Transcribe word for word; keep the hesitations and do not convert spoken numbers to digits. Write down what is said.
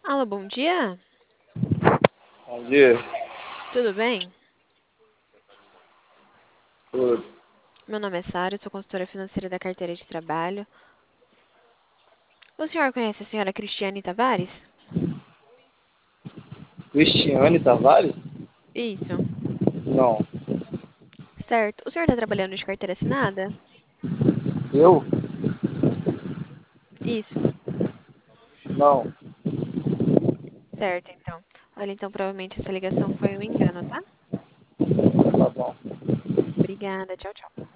Alô, bom dia? Bom dia. Tudo bem? Tudo. Meu nome é Sara, eu sou consultora financeira da carteira de trabalho. O senhor conhece a senhora Cristiane Tavares? Cristiane Tavares? Isso, Não. certo. O senhor está trabalhando de carteira assinada? Eu? Isso, Não. certo, então. Olha, então provavelmente essa ligação foi um engano, tá? Tá bom. Obrigada, tchau, tchau.